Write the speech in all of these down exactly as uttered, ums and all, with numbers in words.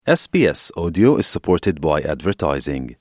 S B S Audio is supported by advertising.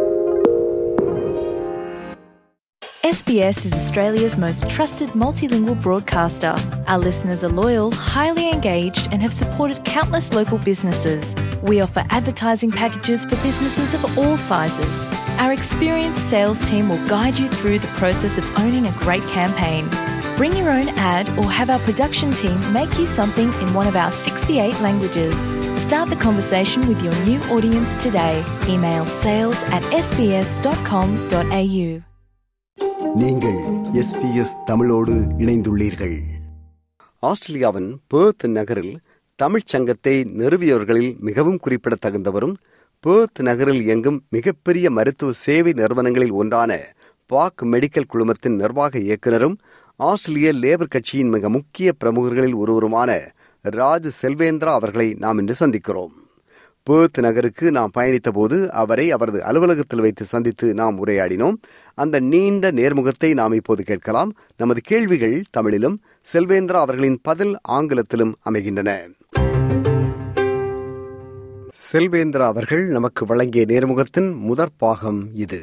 S B S is Australia's most trusted multilingual broadcaster. Our listeners are loyal, highly engaged, and have supported countless local businesses. We offer advertising packages for businesses of all sizes. Our experienced sales team will guide you through the process of owning a great campaign. Bring your own ad or have our production team make you something in one of our sixty-eight languages. Start the conversation with your new audience today. Email sales at s b s dot com dot a u. நீங்கள் S B S தமிழோடு இணைந்துள்ளீர்கள். ஆஸ்திரேலியாவின் Perth நகரில் தமிழ்ச் சங்கத்தை நிறுவியவர்களில் மிகவும் குறிப்பிடத்தகுந்தவரும் Perth நகரில் இயங்கும் மிகப்பெரிய மருத்துவ சேவை நிறுவனங்களில் ஒன்றான பாக் மெடிக்கல் குழுமத்தின் நிர்வாக இயக்குநரும் ஆஸ்திரேலிய லேபர் கட்சியின் மிக முக்கிய பிரமுகர்களில் ஒருவருமான ராஜ் செல்வேந்திரா அவர்களை நாம் இன்று சந்திக்கிறோம். பெர்த் நகருக்கு நாம் பயணித்த போது அவரை அவரது அலுவலகத்தில் வைத்து சந்தித்து நாம் உரையாடினோம். அந்த நீண்ட நேர்முகத்தை நாம் இப்போது கேட்கலாம். நமது கேள்விகள் தமிழிலும் செல்வேந்திரா அவர்களின் பதில் ஆங்கிலத்திலும் அமைகின்றன. செல்வேந்திரா அவர்கள் நமக்கு வழங்கிய நேர்முகத்தின் முதற் பாகம் இது.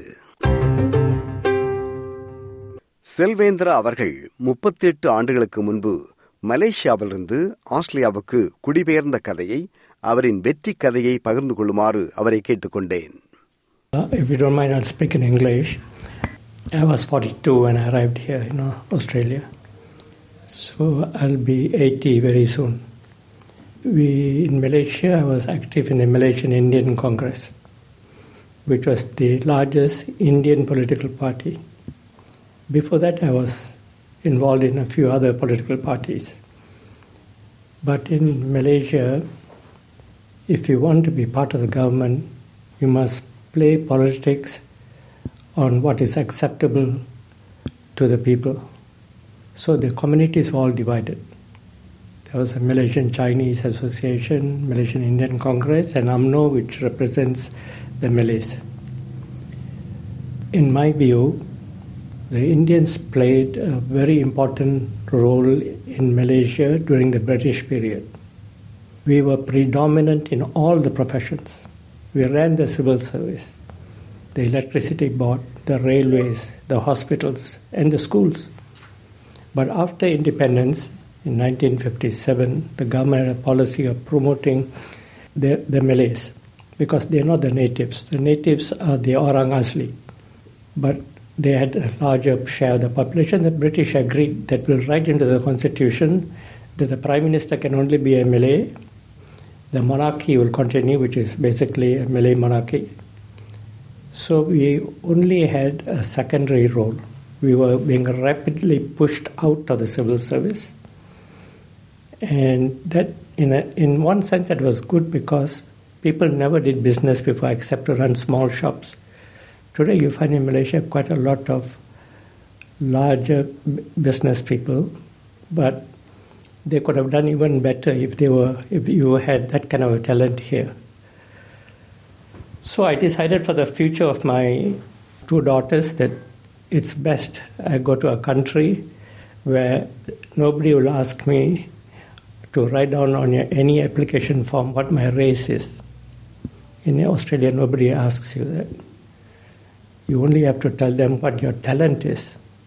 செல்வேந்திரா அவர்கள் முப்பத்தி எட்டு ஆண்டுகளுக்கு முன்பு மலேசியாவிலிருந்து ஆஸ்திரேலியாவுக்கு குடிபெயர்ந்த கதையை, அவரின் வெற்றி கதையை பகிர்ந்து கொள்ளுமாறு அவரை கேட்டுக்கொண்டேன். Uh, if you don't mind, I'll speak in English. I was forty-two when I arrived here in Australia. So I'll be eighty very soon. We, in Malaysia, I was active in the Malaysian Indian Congress, which was the largest Indian political party. Before that, I was involved in a few other political parties. But in Malaysia, if you want to be part of the government, you must play politics on what is acceptable to the people. So the communities were all divided. There was a Malaysian Chinese Association, Malaysian Indian Congress, and U M N O, which represents the Malays. In my view, the Indians played a very important role in Malaysia during the British period. We were predominant in all the professions. We ran the civil service, the electricity board, the railways, the hospitals, and the schools. But after independence, in nineteen fifty-seven, the government had a policy of promoting the, the Malays, because they are not the natives. The natives are the Orang Asli. But they had a larger share of the population. The British agreed that we'll write into the constitution that the Prime Minister can only be a Malay. The monarchy will continue, which is basically a Malay monarchy. So we only had a secondary role. We were being rapidly pushed out of the civil service. And that, in, a, in one sense, that was good because people never did business before except to run small shops. Today you find in Malaysia quite a lot of larger business people, but they could have done even better if they were if you had that kind of a talent here. So I decided for the future of my two daughters that it's best I go to a country where nobody will ask me to write down on any application form what my race is. In Australia, nobody asks you that. You only have to tell them what your talent is.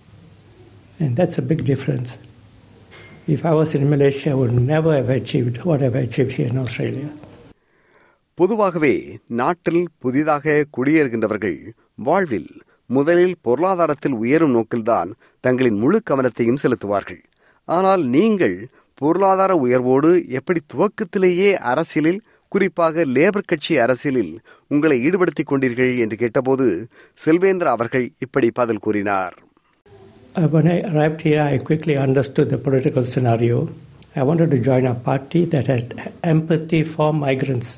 And that's a big difference. If I was in Malaysia, I would never have achieved what I've achieved here in Australia. பொதுவாகவே நாட்டில் புதிதாக குடியேறுகின்றவர்கள் வாழ்வில் முதலில் பொருளாதாரத்தில் உயரும் நோக்கில்தான் தங்களின் முழு கவனத்தையும் செலுத்துவார்கள். ஆனால் நீங்கள் பொருளாதார உயர்வோடு எப்படி துவக்கத்திலேயே அரசியலில், குறிப்பாக லேபர் கட்சி அரசியலில் உங்களை ஈடுபடுத்திக் கொண்டீர்கள் என்று கேட்டபோது செல்வேந்திரா அவர்கள் இப்படி பதில் கூறினார். When I arrived here, I quickly understood the political scenario. I wanted to join a party that had empathy for migrants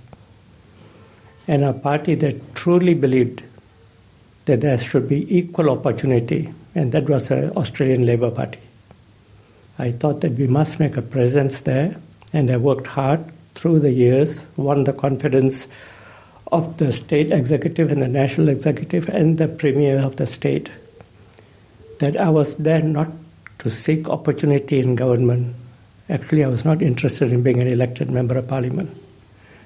and a party that truly believed that there should be equal opportunity, and that was the Australian Labor Party. I thought that we must make a presence there, and I worked hard through the years, won the confidence of the state executive and the national executive and the premier of the state, that I was there not to seek opportunity in government. Actually, I was not interested in being an elected member of parliament.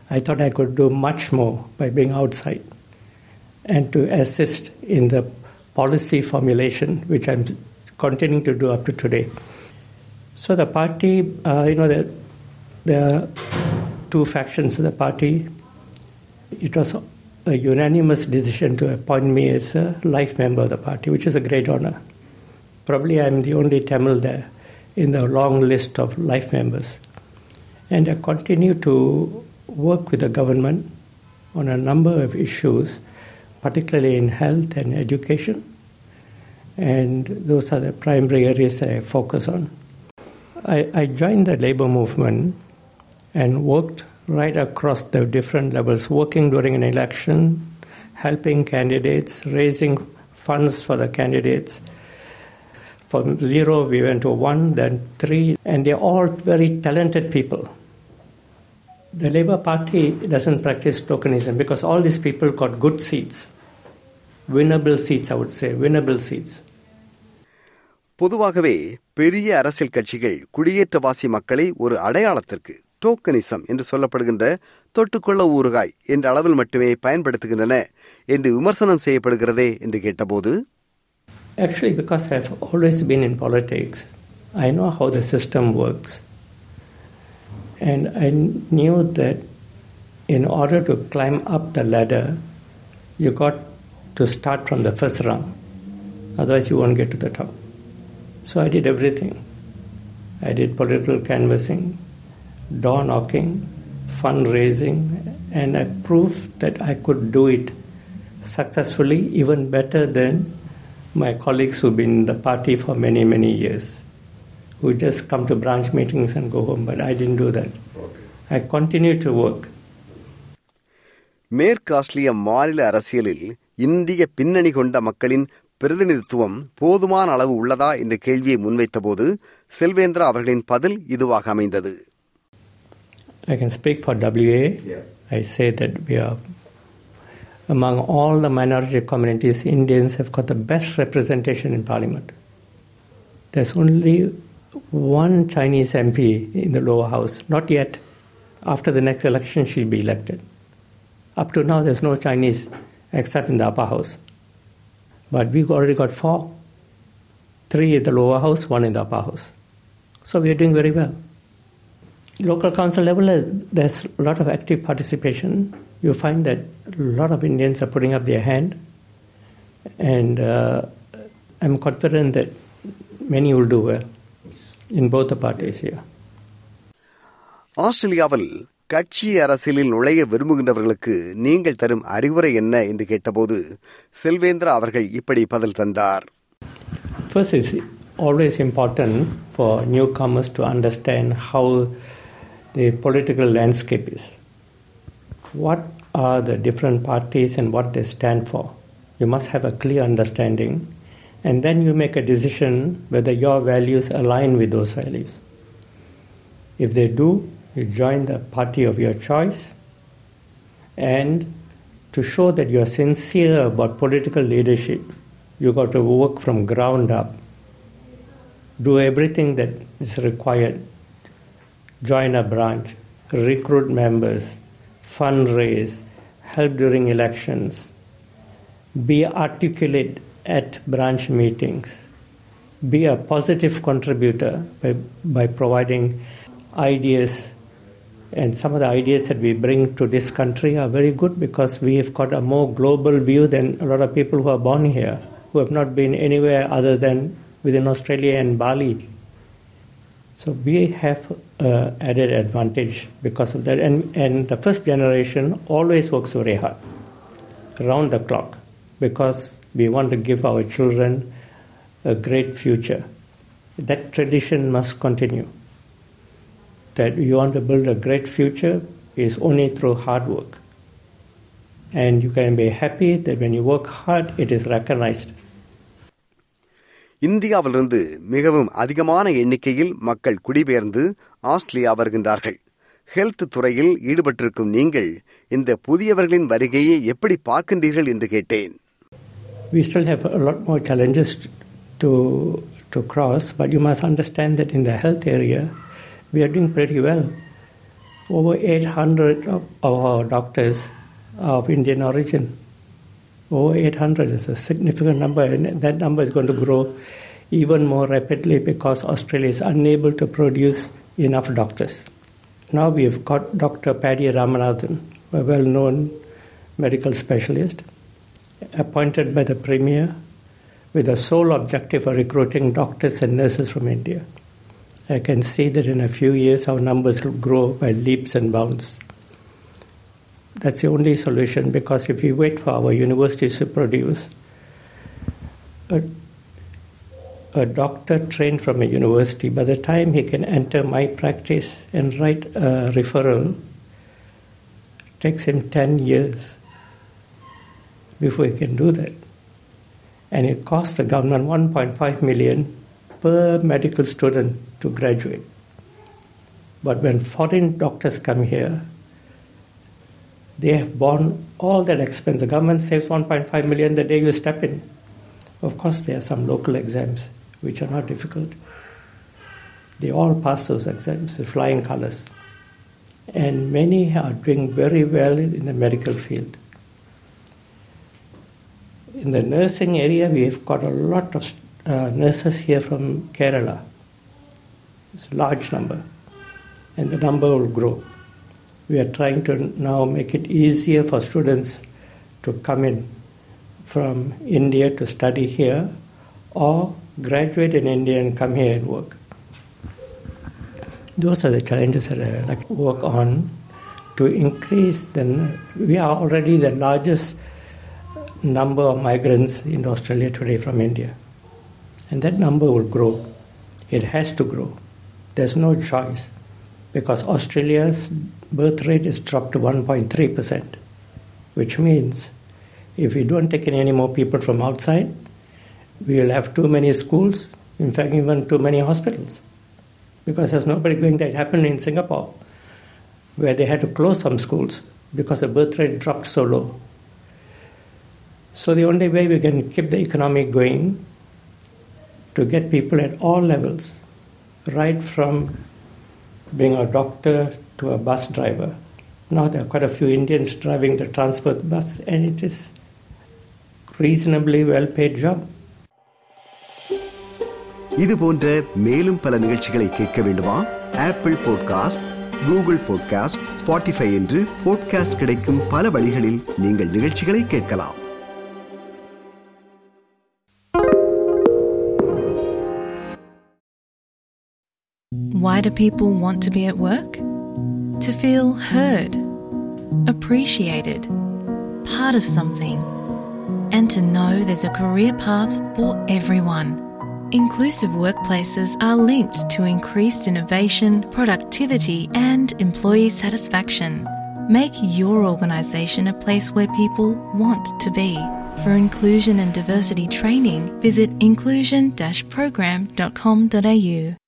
I thought I could do much more by being outside and to assist in the policy formulation, which I'm continuing to do up to today. So the party, uh, you know, there, there are two factions of the party. It was a unanimous decision to appoint me as a life member of the party, which is a great honor. Probably I'm the only Tamil there in the long list of life members. And I continue to work with the government on a number of issues, particularly in health and education. And those are the primary areas I focus on. I, I joined the labor movement and worked right across the different levels, working during an election, helping candidates, raising funds for the candidates. From zero, we went to one, then three, and they're all very talented people. The Labour Party doesn't practice tokenism because all these people got good seats. Winnable seats, I would say, winnable seats. பொதுவாகவே பெரிய அரசியல் கட்சிகள் குடியேற்றவாசி மக்களை ஒரு அடையாளத்திற்கு tokenism என்று சொல்லப்படுகின்ற தொட்டுக்கொள்ள ஊறுகாய் என்ற அளவில் மட்டுமே பயன்படுத்துகின்றன என்று விமர்சனம் செய்யப்படுகிறதே என்று கேட்டபோது, Actually, because I've always been in politics, I know how the system works. And I knew that in order to climb up the ladder, you got to start from the first rung. Otherwise, you won't get to the top. So I did everything. I did political canvassing, door knocking, fundraising, and I proved that I could do it successfully, even better than my colleagues who've been in the party for many, many years, who just come to branch meetings and go home. But I didn't do that. I continued to work. மேற்கு ஆஸ்திரேலிய மாநில அரசியலில் இந்திய பின்னணி கொண்ட மக்களின் பிரதிநிதித்துவம் போதுமான அளவு உள்ளதா என்ற கேள்வியை முன்வைத்த போது செல்வேந்திரா அவர்களின் பதில் இதுவாக அமைந்தது. I can speak for W A. Yeah. I say that we are among all the minority communities, Indians have got the best representation in Parliament. There's only one Chinese M P in the lower house, not yet. After the next election, she'll be elected. Up to now, there's no Chinese except in the upper house. But we've already got four. Three in the lower house, one in the upper house. So we're doing very well. Local council level, there's a lot of active participation. You find that a lot of Indians are putting up their hand. And uh, I'm confident that many will do well in both the parties here. ஆஸ்திரேலியாவில் கட்சி அரசியலில் நுழைய விரும்புகின்றவர்களுக்கு நீங்கள் தரும் அறிவுரை என்ன என்று கேட்டபோது செல்வேந்திரா அவர்கள் இப்படி பதில் தந்தார். First, it's always important for newcomers to understand how the political landscape is. What are the different parties and what they stand for? You must have a clear understanding, and then you make a decision whether your values align with those values. If they do, you join the party of your choice, and to show that you are sincere about political leadership, you got to work from ground up. Do everything that is required. Join a branch, recruit members, fundraise, help during elections, be articulate at branch meetings, be a positive contributor by, by providing ideas. And some of the ideas that we bring to this country are very good because we have got a more global view than a lot of people who are born here, who have not been anywhere other than within Australia and Bali. So we have uh, added advantage because of that. And, and the first generation always works very hard, around the clock, because we want to give our children a great future. That tradition must continue. That you want to build a great future is only through hard work. And you can be happy that when you work hard, it is recognized. இந்தியாவிலிருந்து மிகவும் அதிகமான எண்ணிக்கையில் மக்கள் குடிபெயர்ந்து Australia வருகின்றார்கள். Health துறையில் ஈடுபட்டிருக்கும் நீங்கள் இந்த புதியவர்களின் வருகையை எப்படி பார்க்கின்றீர்கள் என்று கேட்டேன். We still have a lot more challenges to to cross, but you must understand that in the health area, we are doing pretty well. Over eight hundred of our doctors are of Indian origin. Over eight hundred is a significant number, and that number is going to grow even more rapidly because Australia is unable to produce enough doctors. Now we have got Doctor Paddy Ramanathan, a well-known medical specialist, appointed by the Premier with the sole objective of recruiting doctors and nurses from India. I can see that in a few years our numbers will grow by leaps and bounds. That's the only solution, because if we wait for our universities to produce a, a doctor trained from a university, by the time he can enter my practice and write a referral, it takes him ten years before he can do that. And it costs the government one point five million per medical student to graduate. But when foreign doctors come here, they have borne all that expense. The government saves one point five million the day you step in. Of course, there are some local exams which are not difficult. They all pass those exams with flying colors. And many are doing very well in the medical field. In the nursing area, we have got a lot of uh, nurses here from Kerala. It's a large number, and the number will grow. We are trying to now make it easier for students to come in from India to study here, or graduate in India and come here and work. Those are the challenges that I like to work on to increase the... We are already the largest number of migrants in Australia today from India. And that number will grow. It has to grow. There's no choice, because Australia's birth rate is dropped to one point three percent, which means if we don't take in any more people from outside, we will have too many schools, in fact even too many hospitals, because there's nobody going there. It happened in Singapore, where they had to close some schools because the birth rate dropped so low. So the only way we can keep the economy going, to get people at all levels, right from being a doctor to a bus driver. Now there are quite a few Indians driving the transport bus, and it is reasonably well-paid job. இது போன்ற மேலும் பல நிகழ்ச்சிகளை கேட்க வேண்டுமா? Apple podcast, Google podcast, Spotify என்று podcast கிடைக்கும் பல வழிகளில் நீங்கள் நிகழ்ச்சிகளை கேட்கலாம். Why do people want to be at work? To feel heard, appreciated, part of something, and to know there's a career path for everyone. Inclusive workplaces are linked to increased innovation, productivity, and employee satisfaction. Make your organisation a place where people want to be. For inclusion and diversity training, visit inclusion dash program dot com dot a u.